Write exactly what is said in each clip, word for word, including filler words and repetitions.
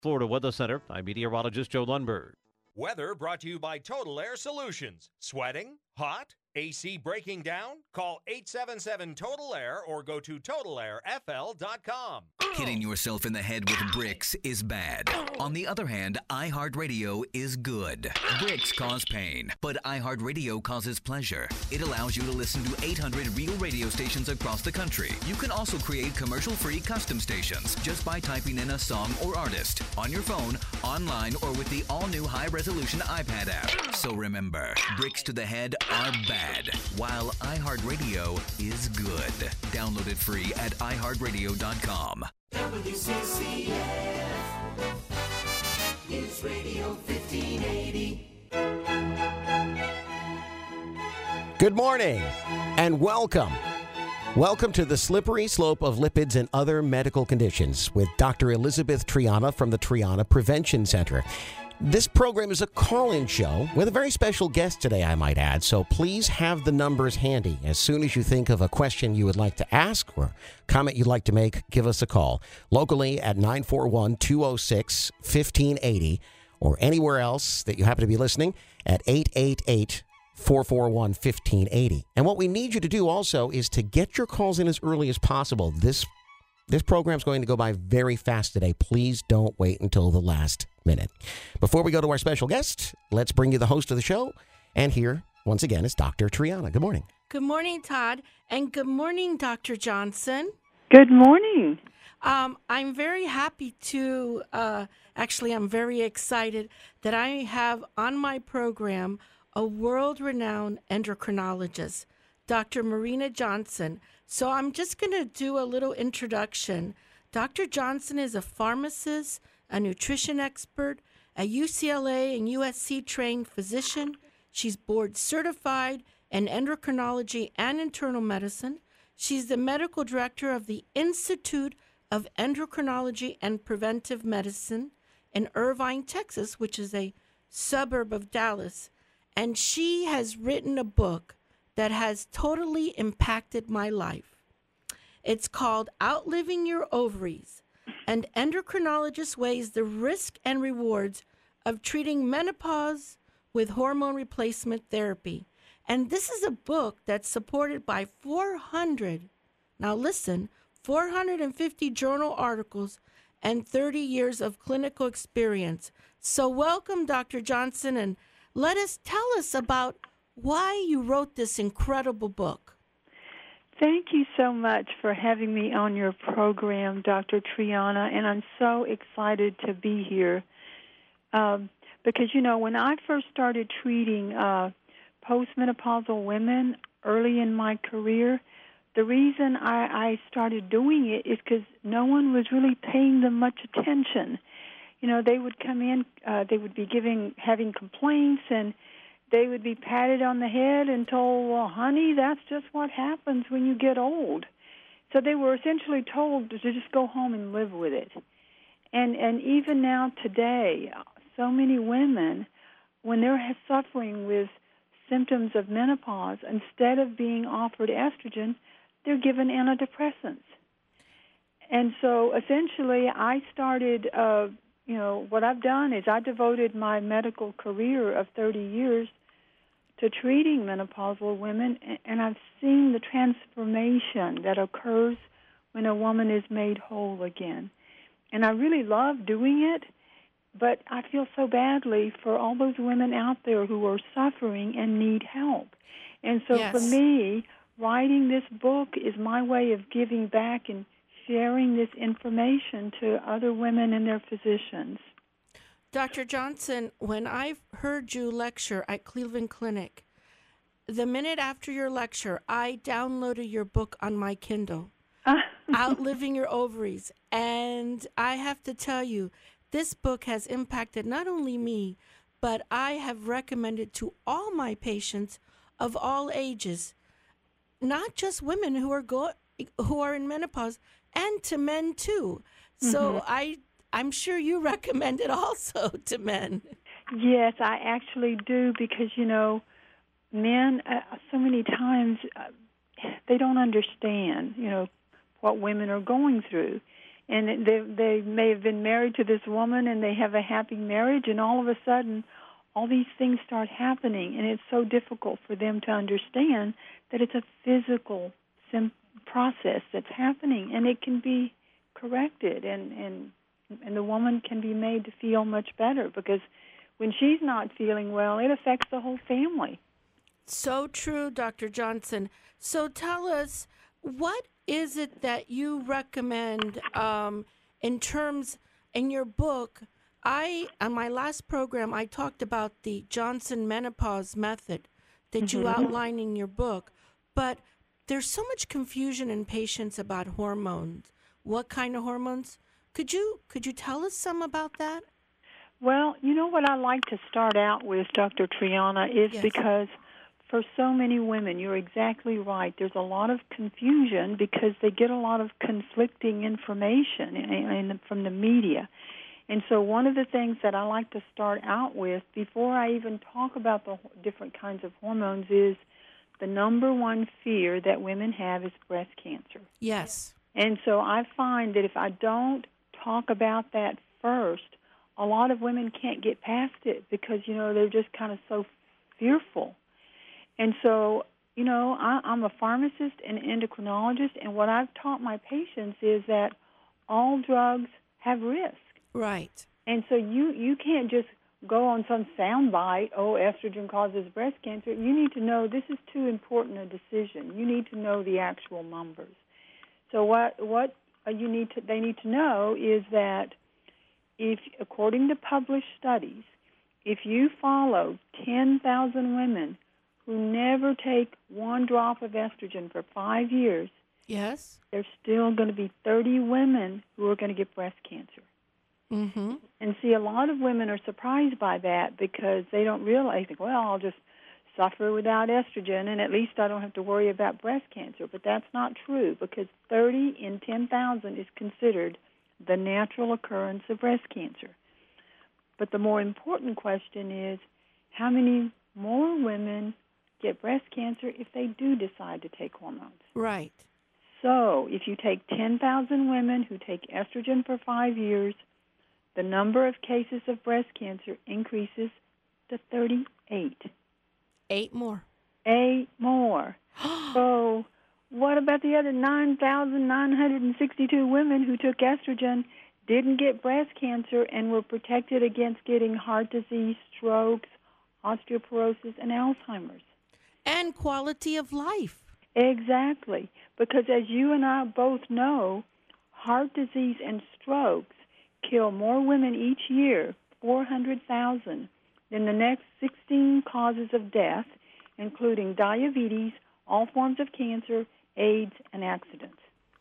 Florida Weather Center, I'm meteorologist Joe Lundberg. Weather brought to you by Total Air Solutions. Sweating? Hot? A C breaking down? Call eight seven seven total air or go to total air f l dot com. Hitting yourself in the head with bricks is bad. On the other hand, iHeartRadio is good. Bricks cause pain, but iHeartRadio causes pleasure. It allows you to listen to eight hundred real radio stations across the country. You can also create commercial-free custom stations just by typing in a song or artist on your phone, online, or with the all-new high-resolution iPad app. So remember, bricks to the head are bad, while iHeartRadio is good. Download it free at i heart radio dot com. W C C F News Radio fifteen eighty. Good morning and welcome. Welcome to the slippery slope of lipids and other medical conditions with Doctor Elizabeth Triana from the Triana Prevention Center. This program is a call-in show with a very special guest today, I might add, so please have the numbers handy. As soon as you think of a question you would like to ask or comment you'd like to make, give us a call. Locally at nine four one, two oh six, fifteen eighty or anywhere else that you happen to be listening at eight eight eight, four four one, fifteen eighty. And what we need you to do also is to get your calls in as early as possible. This This program's going to go by very fast today. Please don't wait until the last minute. Before we go to our special guest, let's bring you the host of the show. And here, once again, is Doctor Triana. Good morning. Good morning, Todd. And good morning, Doctor Johnson. Good morning. Um, I'm very happy to, uh, actually, I'm very excited that I have on my program a world-renowned endocrinologist, Doctor Marina Johnson. So I'm just going to do a little introduction. Doctor Johnson is a pharmacist, a nutrition expert, a U C L A and U S C trained physician. She's board certified in endocrinology and internal medicine. She's the medical director of the Institute of Endocrinology and Preventive Medicine in Irvine, Texas, which is a suburb of Dallas. And she has written a book that has totally impacted my life. It's called Outliving Your Ovaries, and endocrinologist weighs the risk and rewards of treating menopause with hormone replacement therapy. And this is a book that's supported by four hundred, now listen, four hundred fifty journal articles and thirty years of clinical experience. So welcome, Doctor Johnson, and let us tell us about why you wrote this incredible book. Thank you so much for having me on your program, Doctor Triana, and I'm so excited to be here um, because, you know, when I first started treating uh, postmenopausal women early in my career, the reason I, I started doing it is because no one was really paying them much attention. You know, they would come in, uh, they would be giving, having complaints, and they would be patted on the head and told, well, honey, that's just what happens when you get old. So they were essentially told to just go home and live with it. And and even now today, so many women, when they're suffering with symptoms of menopause, instead of being offered estrogen, they're given antidepressants. And so essentially I started, uh, you know, what I've done is I devoted my medical career of thirty years to treating menopausal women, and I've seen the transformation that occurs when a woman is made whole again. And I really love doing it, but I feel so badly for all those women out there who are suffering and need help. And so Yes. for me, writing this book is my way of giving back and sharing this information to other women and their physicians. Doctor Johnson, when I heard you lecture at Cleveland Clinic, the minute after your lecture, I downloaded your book on my Kindle, Outliving Your Ovaries. And I have to tell you, this book has impacted not only me, but I have recommended to all my patients of all ages, not just women who are go- who are in menopause, and to men too. So Mhm. I I'm sure you recommend it also to men. Yes, I actually do because, you know, men, uh, so many times, uh, they don't understand, you know, what women are going through. and they they may have been married to this woman and they have a happy marriage, and all of a sudden all these things start happening, and it's so difficult for them to understand that it's a physical sim- process that's happening, and it can be corrected, and, and and the woman can be made to feel much better, because when she's not feeling well, it affects the whole family. So true, Doctor Johnson. So tell us, what is it that you recommend um, in terms, in your book? I, on my last program, I talked about the Johnson menopause method that mm-hmm. you outline in your book, but there's so much confusion in patients about hormones. What kind of hormones? Could you could you tell us some about that? Well, you know what I like to start out with, Doctor Triana, is yes. because for so many women, you're exactly right. There's a lot of confusion because they get a lot of conflicting information in, in, from the media. And so one of the things that I like to start out with, before I even talk about the different kinds of hormones, is the number one fear that women have is breast cancer. Yes. And so I find that if I don't talk about that first, a lot of women can't get past it because, you know, they're just kind of so fearful. And so, you know, I, I'm a pharmacist and endocrinologist, and what I've taught my patients is that all drugs have risk. Right. And so you, you can't just go on some soundbite, oh, estrogen causes breast cancer. You need to know this is too important a decision. You need to know the actual numbers. So what what you need to they need to know is that if, according to published studies, if you follow ten thousand women who never take one drop of estrogen for five years, yes, there's still going to be thirty women who are going to get breast cancer. Mm-hmm. And see, a lot of women are surprised by that because they don't realize, think, well, I'll just suffer without estrogen, and at least I don't have to worry about breast cancer. But that's not true, because thirty in ten thousand is considered the natural occurrence of breast cancer. But the more important question is, how many more women get breast cancer if they do decide to take hormones? Right. So if you take ten thousand women who take estrogen for five years, the number of cases of breast cancer increases to thirty-eight. Eight more. Eight more. So what about the other nine thousand nine hundred sixty-two women who took estrogen, didn't get breast cancer, and were protected against getting heart disease, strokes, osteoporosis, and Alzheimer's? And quality of life. Exactly. Because as you and I both know, heart disease and strokes kill more women each year, four hundred thousand, than the next sixteen causes of death, including diabetes, all forms of cancer, AIDS, and accidents.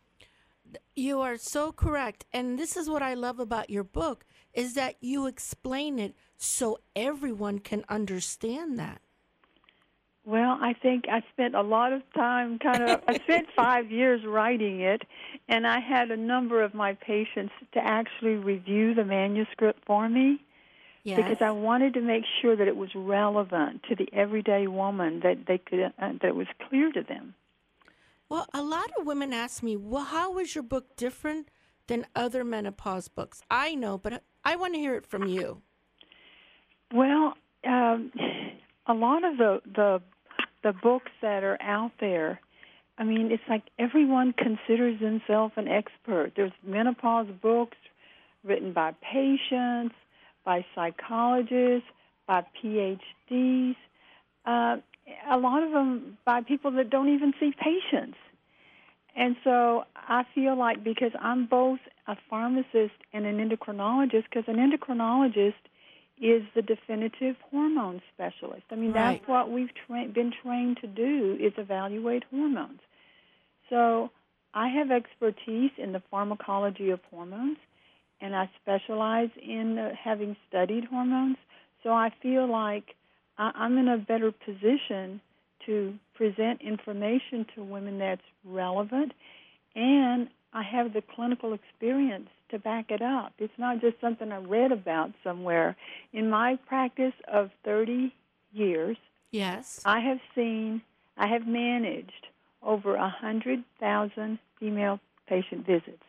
You are so correct. And this is what I love about your book, is that you explain it so everyone can understand that. Well, I think I spent a lot of time kind of, I spent five years writing it, and I had a number of my patients to actually review the manuscript for me. Yes. Because I wanted to make sure that it was relevant to the everyday woman, that they could, uh, that it was clear to them. Well, a lot of women ask me, well, how is your book different than other menopause books? I know, but I want to hear it from you. Well, um, a lot of the, the the books that are out there, I mean, it's like everyone considers themselves an expert. There's menopause books written by patients, by psychologists, by P H Ds, uh, a lot of them by people that don't even see patients. And so I feel like, because I'm both a pharmacist and an endocrinologist, because an endocrinologist is the definitive hormone specialist. I mean, right. That's what we've tra- been trained to do, is evaluate hormones. So I have expertise in the pharmacology of hormones, and I specialize in uh, having studied hormones. So I feel like I- I'm in a better position to present information to women that's relevant, and I have the clinical experience to back it up. It's not just something I read about somewhere. In my practice of thirty years, yes, I have seen, I have managed over one hundred thousand female patient visits.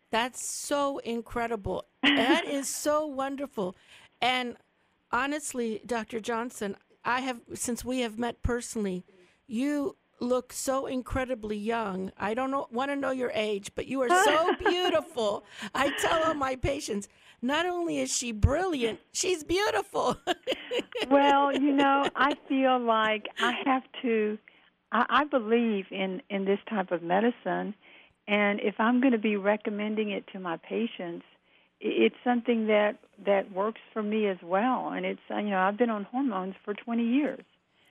That's so incredible. That is so wonderful. And honestly, Doctor Johnson, I have, since we have met personally, you look so incredibly young. I don't know, want to know your age, but you are so beautiful. I tell all my patients, not only is she brilliant, she's beautiful. Well, you know, I feel like I have to, I, I believe in, in this type of medicine, and if I'm going to be recommending it to my patients, it's something that, that works for me as well. And it's, you know, I've been on hormones for twenty years.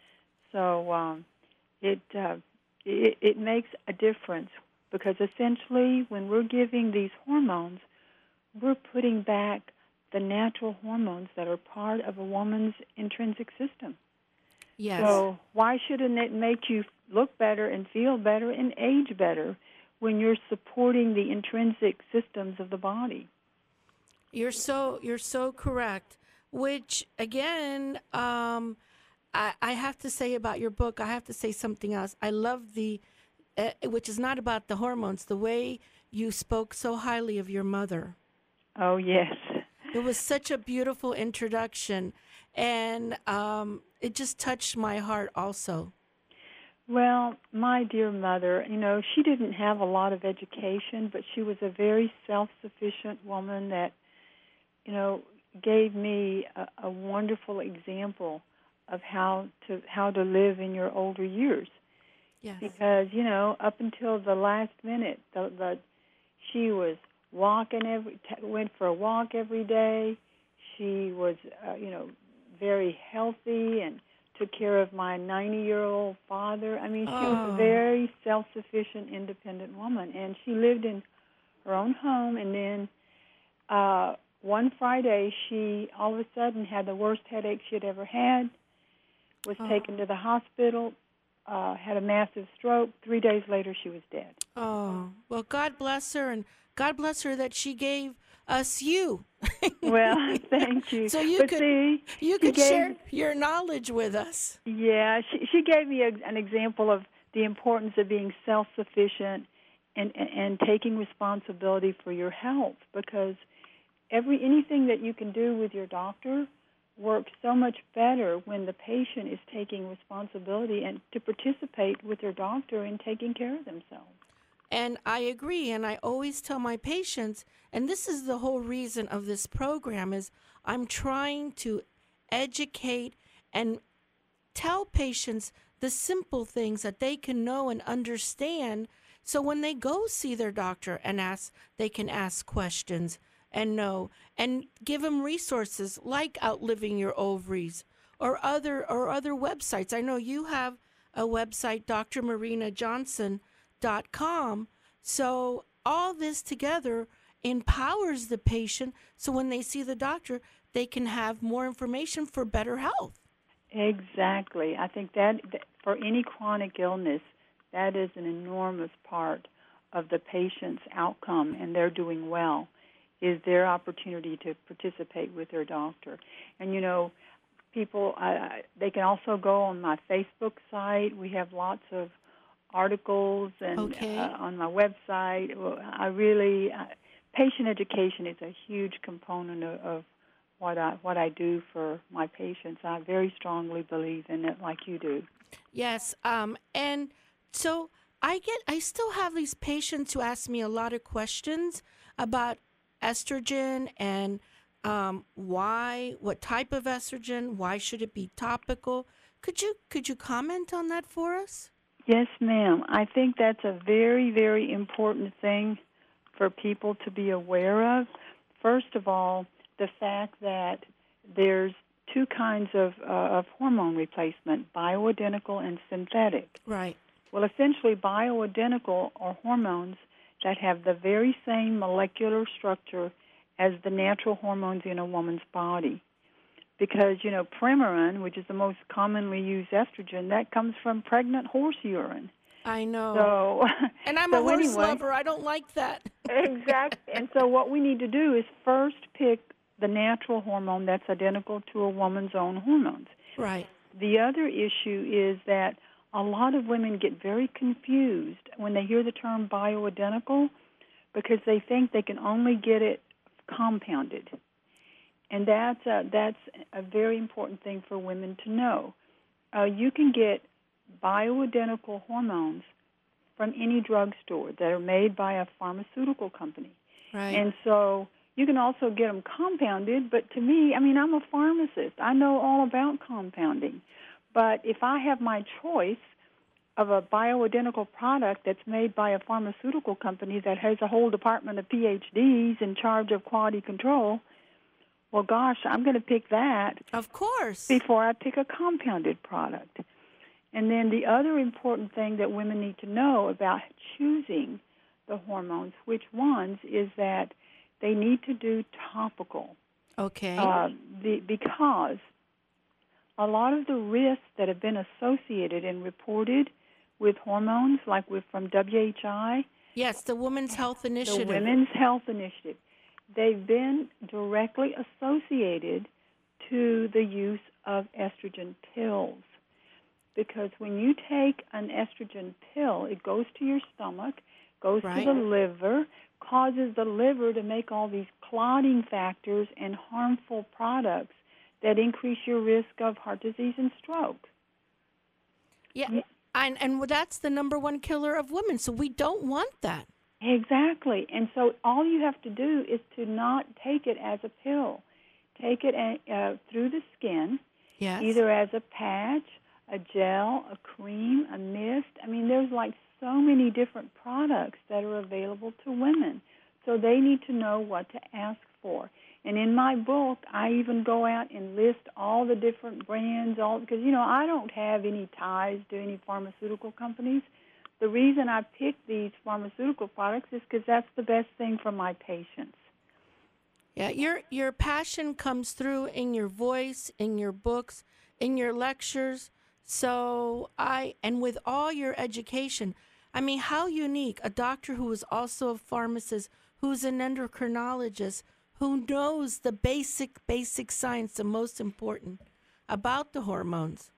So um, it, uh, it it makes a difference because essentially when we're giving these hormones, we're putting back the natural hormones that are part of a woman's intrinsic system. Yes. So why shouldn't it make you look better and feel better and age better when you're supporting the intrinsic systems of the body? You're so you're so correct. Which again, um, I, I have to say about your book. I have to say something else. I love the, uh, which is not about the hormones. The way you spoke so highly of your mother. Oh yes. It was such a beautiful introduction, and um, it just touched my heart also. Well, my dear mother, you know, she didn't have a lot of education, but she was a very self-sufficient woman that, you know, gave me a, a wonderful example of how to how to live in your older years. Yes. Because, you know, up until the last minute, the, the she was walking every t- went for a walk every day. She was, uh, you know, very healthy and took care of my ninety-year-old father. I mean, she Oh. was a very self-sufficient, independent woman, and she lived in her own home. And then uh, one Friday, she all of a sudden had the worst headache she had ever had, was Oh. taken to the hospital, uh, had a massive stroke. Three days later, she was dead. Oh, well, God bless her, and God bless her that she gave us you. Well, thank you. So you but could see, you she could gave, share your knowledge with us. Yeah, she she gave me a, an example of the importance of being self-sufficient and, and and taking responsibility for your health, because every anything that you can do with your doctor works so much better when the patient is taking responsibility and to participate with their doctor in taking care of themselves. And I agree, and I always tell my patients, and this is the whole reason of this program, is I'm trying to educate and tell patients the simple things that they can know and understand, so when they go see their doctor and ask, they can ask questions and know, and give them resources like Outliving Your Ovaries or other or other websites. I know you have a website, D R Marina Johnson dot com. So all this together empowers the patient, so when they see the doctor, they can have more information for better health. Exactly. I think that, that for any chronic illness, that is an enormous part of the patient's outcome, and they're doing well, is their opportunity to participate with their doctor. And, you know, people, uh, they can also go on my Facebook site. We have lots of articles and Okay. uh, on my website. Well, I really, uh, patient education is a huge component of, of what I what I do for my patients. I very strongly believe in it, like you do. Yes, um, and so I get, I still have these patients who ask me a lot of questions about estrogen and um, why, what type of estrogen, why should it be topical? Could you could you comment on that for us? Yes, ma'am. I think that's a very, very important thing for people to be aware of. First of all, the fact that there's two kinds of, uh, of hormone replacement, bioidentical and synthetic. Right. Well, essentially, bioidentical are hormones that have the very same molecular structure as the natural hormones in a woman's body. Because, you know, Premarin, which is the most commonly used estrogen, that comes from pregnant horse urine. I know. So, and I'm so a horse anyway, lover. I don't like that. Exactly. And so what we need to do is first pick the natural hormone that's identical to a woman's own hormones. Right. The other issue is that a lot of women get very confused when they hear the term bioidentical, because they think they can only get it compounded. And that's a, that's a very important thing for women to know. Uh, you can get bioidentical hormones from any drugstore that are made by a pharmaceutical company. Right. And so you can also get them compounded, but to me, I mean, I'm a pharmacist. I know all about compounding. But if I have my choice of a bioidentical product that's made by a pharmaceutical company that has a whole department of P H Ds in charge of quality control, well, gosh, I'm going to pick that. Of course. Before I pick a compounded product. And then the other important thing that women need to know about choosing the hormones, which ones, is that they need to do topical. Okay. Uh, the, because a lot of the risks that have been associated and reported with hormones, like with from W H I. Yes, the Women's Health Initiative. The Women's Health Initiative. They've been directly associated to the use of estrogen pills. Because when you take an estrogen pill, it goes to your stomach, goes Right. to the liver, causes the liver to make all these clotting factors and harmful products that increase your risk of heart disease and stroke. Yeah, and, and that's the number one killer of women, so we don't want that. Exactly. And so all you have to do is to not take it as a pill. Take it uh, through the skin, Yes. either as a patch, a gel, a cream, a mist. I mean, there's like so many different products that are available to women. So they need to know what to ask for. And in my book, I even go out and list all the different brands, all because, you know, I don't have any ties to any pharmaceutical companies. The reason I pick these pharmaceutical products is because that's the best thing for my patients. Yeah, your your passion comes through in your voice, in your books, in your lectures. So I, and with all your education, I mean, how unique, a doctor who is also a pharmacist, who's an endocrinologist, who knows the basic, basic science, the most important about the hormones.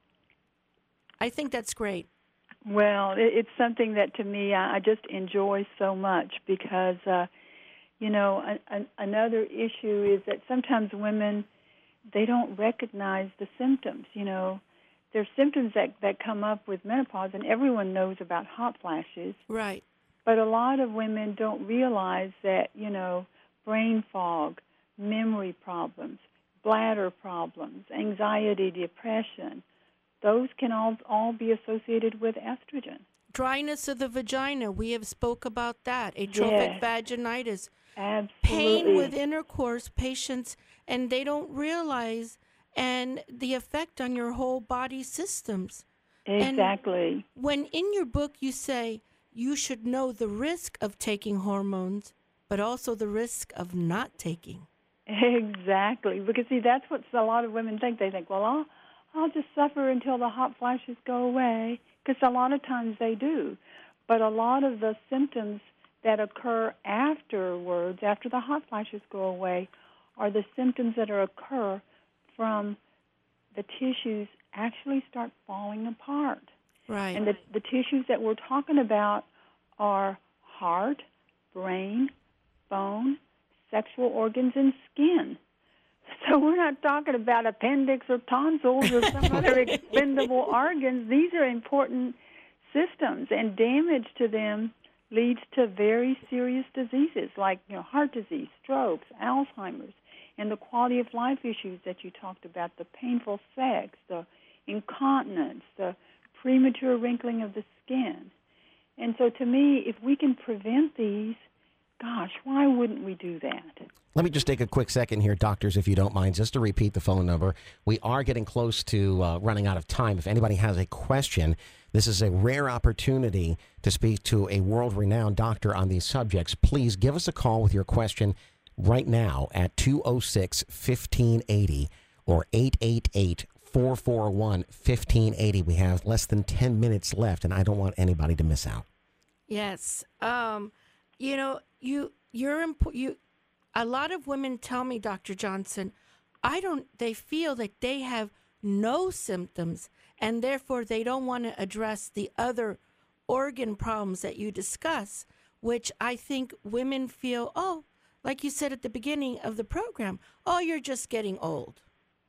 I think that's great. Well, it, it's something that to me I, I just enjoy so much because, uh, you know, an, an, another issue is that sometimes women, they don't recognize the symptoms, you know. There's symptoms that, that come up with menopause, and everyone knows about hot flashes. Right. But a lot of women don't realize that, you know, brain fog, memory problems, bladder problems, anxiety, depression, those can all, all be associated with estrogen. Dryness of the vagina, we have spoke about that. Atrophic Yes. vaginitis. Absolutely. Pain with intercourse, patients, and they don't realize and the effect on your whole body systems. Exactly. And when in your book you say you should know the risk of taking hormones, but also the risk of not taking. Exactly. Because, see, that's what a lot of women think. They think, well, I'll, I'll just suffer until the hot flashes go away, because a lot of times they do. But a lot of the symptoms that occur afterwards, after the hot flashes go away, are the symptoms that are occur from the tissues actually start falling apart. Right. And the, the tissues that we're talking about are heart, brain, bone, sexual organs, and skin. So we're not talking about appendix or tonsils or some other expendable organs. These are important systems, and damage to them leads to very serious diseases like, you know, heart disease, strokes, Alzheimer's, and the quality of life issues that you talked about, the painful sex, the incontinence, the premature wrinkling of the skin. And so to me, if we can prevent these, gosh, why wouldn't we do that? Let me just take a quick second here, doctors, if you don't mind, just to repeat the phone number. We are getting close to uh, running out of time. If anybody has a question, this is a rare opportunity to speak to a world-renowned doctor on these subjects. Please give us a call with your question right now at two oh six, fifteen eighty or eight eight eight, four four one, fifteen eighty. We have less than ten minutes left, and I don't want anybody to miss out. Yes. Um, you know, you you're impo- you a lot of women tell me, Doctor Johnson, I don't they feel that they have no symptoms and therefore they don't want to address the other organ problems that you discuss. which I think women feel, oh, like you said at the beginning of the program, oh, you're just getting old.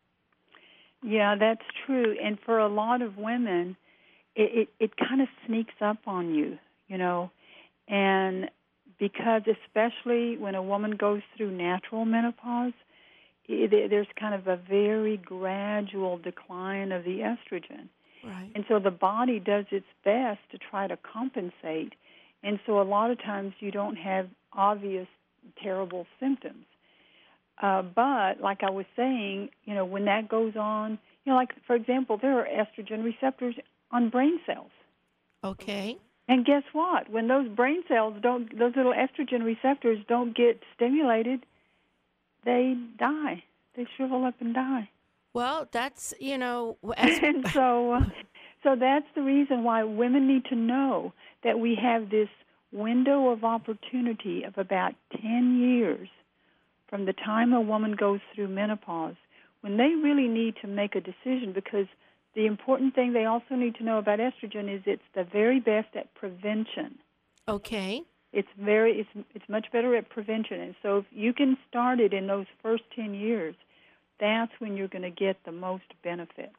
Yeah, that's true. And for a lot of women, it, it, it kind of sneaks up on you, you know, and because especially when a woman goes through natural menopause, it, there's kind of a very gradual decline of the estrogen. Right. And so the body does its best to try to compensate. And so a lot of times you don't have obvious terrible symptoms. Uh, but like I was saying, you know, when that goes on, you know, like, for example, there are estrogen receptors on brain cells. Okay. And guess what? When those brain cells don't, those little estrogen receptors don't get stimulated, they die. They shrivel up and die. Well, that's, you know, as and so, uh, so that's the reason why women need to know that we have this window of opportunity of about ten years from the time a woman goes through menopause when they really need to make a decision, because the important thing they also need to know about estrogen is it's the very best at prevention. Okay. It's very it's it's much better at prevention. And so if you can start it in those first ten years, that's when you're going to get the most benefit.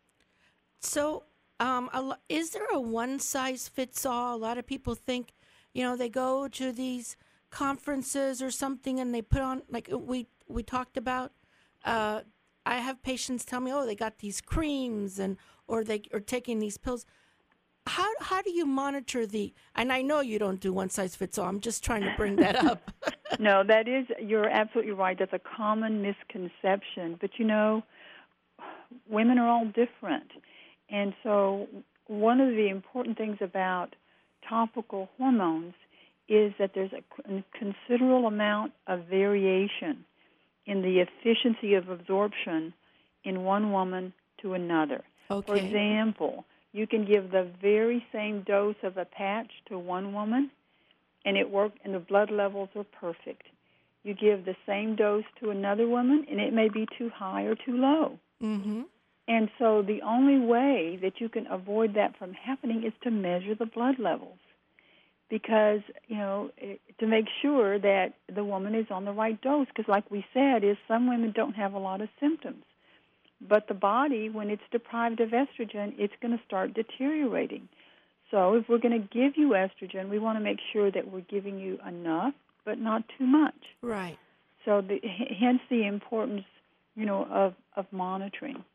So, um, a lo- is there a one-size-fits-all? A lot of people think, you know, they go to these conferences or something and they put on, like we, we talked about, uh, I have patients tell me, oh, they got these creams and or they are taking these pills. How how do you monitor the, and I know you don't do one-size-fits-all, I'm just trying to bring that up. No, that is, you're absolutely right. That's a common misconception. But, you know, women are all different. And so one of the important things about topical hormones is that there's a considerable amount of variation in the efficiency of absorption in one woman to another. Okay. For example, you can give the very same dose of a patch to one woman, and it work, and the blood levels are perfect. You give the same dose to another woman, and it may be too high or too low. Mm-hmm. And so the only way that you can avoid that from happening is to measure the blood levels, because, you know, it, to make sure that the woman is on the right dose, because like we said, is some women don't have a lot of symptoms. But the body, when it's deprived of estrogen, it's going to start deteriorating. So if we're going to give you estrogen, we want to make sure that we're giving you enough, but not too much. Right. So the, hence the importance, you know, of, of monitoring.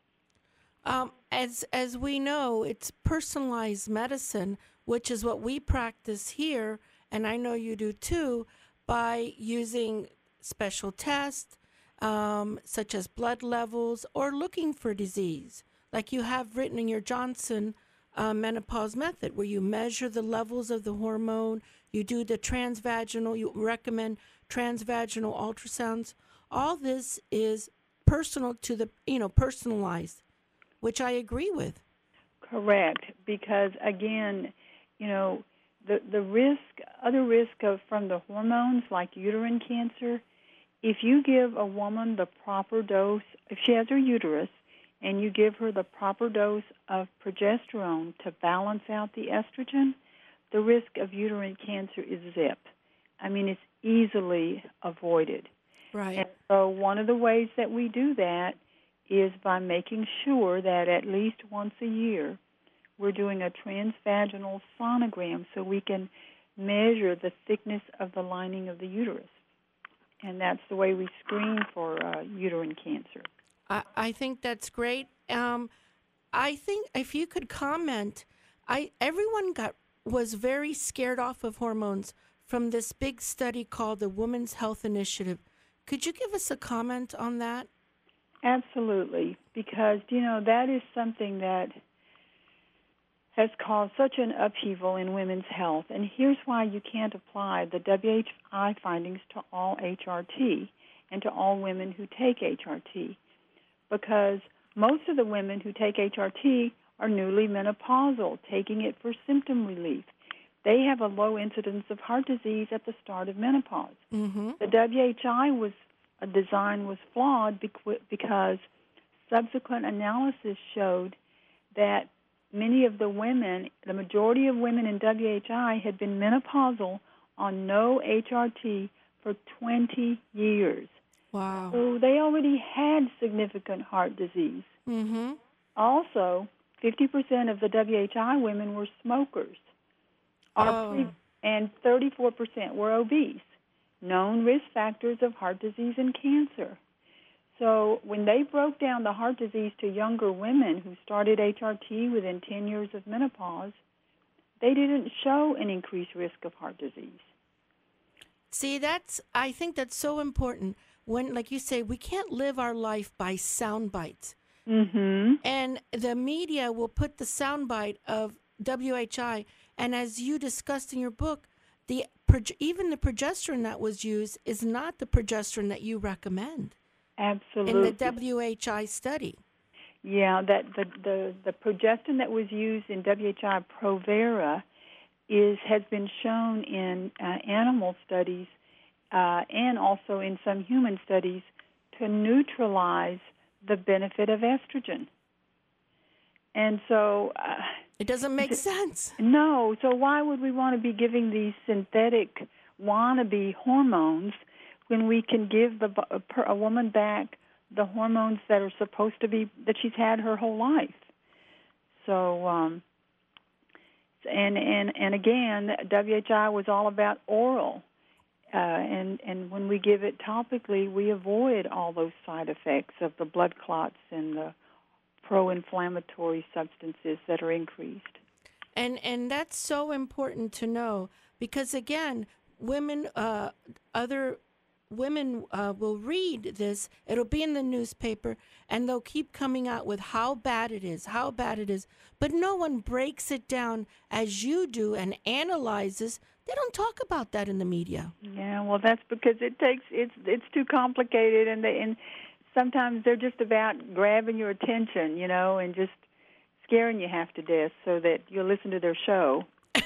Um, as as we know, it's personalized medicine, which is what we practice here, and I know you do too, by using special tests, um, such as blood levels, or looking for disease, like you have written in your Johnson uh, menopause method, where you measure the levels of the hormone, you do the transvaginal, you recommend transvaginal ultrasounds. All this is personal to the, you know, personalized, which I agree with. Correct, because again, you know, the the risk, other risk of from the hormones like uterine cancer, if you give a woman the proper dose, if she has her uterus, and you give her the proper dose of progesterone to balance out the estrogen, the risk of uterine cancer is zip. I mean, it's easily avoided. Right. And so one of the ways that we do that is by making sure that at least once a year we're doing a transvaginal sonogram so we can measure the thickness of the lining of the uterus. And that's the way we screen for uh, uterine cancer. I, I think that's great. Um, I think if you could comment, I everyone got was very scared off of hormones from this big study called the Women's Health Initiative. Could you give us a comment on that? Absolutely, because, you know, that is something that has caused such an upheaval in women's health. And here's why you can't apply the W H I findings to all H R T and to all women who take H R T, because most of the women who take H R T are newly menopausal, taking it for symptom relief. They have a low incidence of heart disease at the start of menopause. Mm-hmm. The W H I was a design was flawed because subsequent analysis showed that many of the women, the majority of women in W H I had been menopausal on no H R T for twenty years. Wow. So they already had significant heart disease. Mm-hmm. Also, fifty percent of the W H I women were smokers. Oh. Pre- and thirty-four percent were obese, known risk factors of heart disease and cancer. So when they broke down the heart disease to younger women who started H R T within ten years of menopause, they didn't show an increased risk of heart disease. See, that's, I think that's so important. When, like you say, we can't live our life by sound bites. Mm-hmm. And the media will put the soundbite of W H I, and as you discussed in your book, the prog- even the progesterone that was used is not the progesterone that you recommend Absolutely. in the W H I study. Yeah, that the, the, the progestin that was used in W H I Provera is has been shown in uh, animal studies uh, and also in some human studies to neutralize the benefit of estrogen. And so... Uh, it doesn't make sense. No, so why would we want to be giving these synthetic wannabe hormones when we can give the, a, a woman back the hormones that are supposed to be, that she's had her whole life? So, um, and, and, and again, W H I was all about oral. Uh, and, and when we give it topically, we avoid all those side effects of the blood clots and the pro-inflammatory substances that are increased. And and that's so important to know because, again, women, uh, other women uh, will read this. It'll be in the newspaper, and they'll keep coming out with how bad it is, how bad it is. But no one breaks it down as you do and analyzes. They don't talk about that in the media. Yeah, well, that's because it takes it's it's too complicated, and they and sometimes they're just about grabbing your attention, you know, and just scaring you half to death so that you'll listen to their show.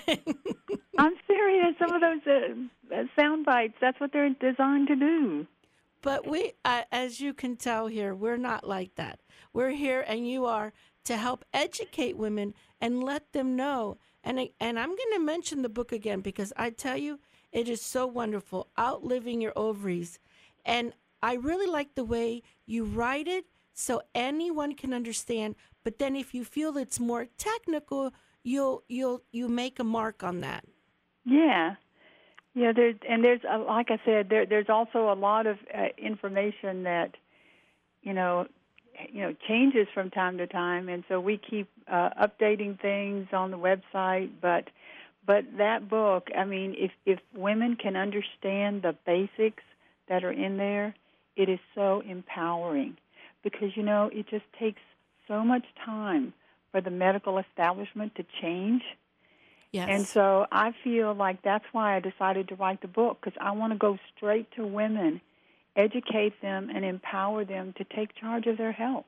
I'm serious. Some of those uh, uh, sound bites, that's what they're designed to do. But we, uh, as you can tell here, we're not like that. We're here, and you are, to help educate women and let them know. And, I, and I'm going to mention the book again because I tell you, it is so wonderful, Outliving Your Ovaries. And I really like the way you write it so anyone can understand. But then if you feel it's more technical, you'll you'll you make a mark on that. Yeah, yeah. There's and there's a, like I said, there there's also a lot of uh, information that you know you know changes from time to time, and so we keep uh, updating things on the website. But but that book, I mean, if if women can understand the basics that are in there, it is so empowering because, you know, it just takes so much time for the medical establishment to change. Yes. And so I feel like that's why I decided to write the book, because I want to go straight to women, educate them, and empower them to take charge of their health.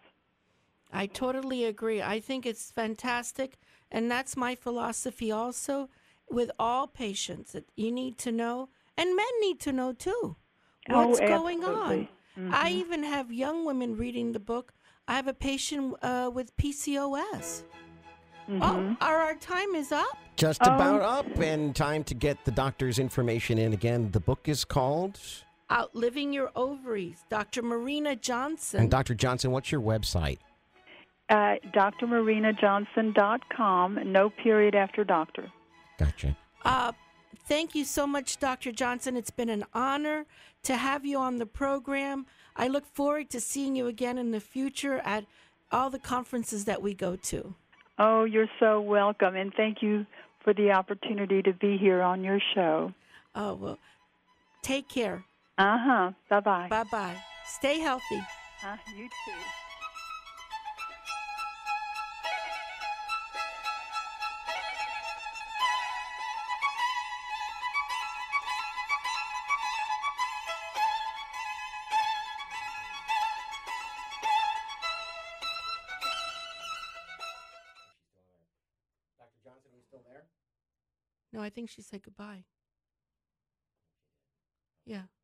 I totally agree. I think it's fantastic, and that's my philosophy also with all patients that you need to know, and men need to know too. What's oh, going on? Mm-hmm. I even have young women reading the book. I have a patient uh, with P C O S. Mm-hmm. Oh, our, our time is up. Just Oh. about up, and time to get the doctor's information in again. The book is called... Outliving Your Ovaries, Doctor Marina Johnson. And Doctor Johnson, what's your website? Uh, D R marina johnson dot com, no period after doctor. Gotcha. Uh, thank you so much, Doctor Johnson. It's been an honor to have you on the program. I look forward to seeing you again in the future at all the conferences that we go to. Oh, you're so welcome, and thank you for the opportunity to be here on your show. Oh, well, take care. Uh-huh. Bye-bye. Bye-bye. Stay healthy. Uh, you too. Doctor Johnson, are you still there? No, I think she said goodbye. Yeah.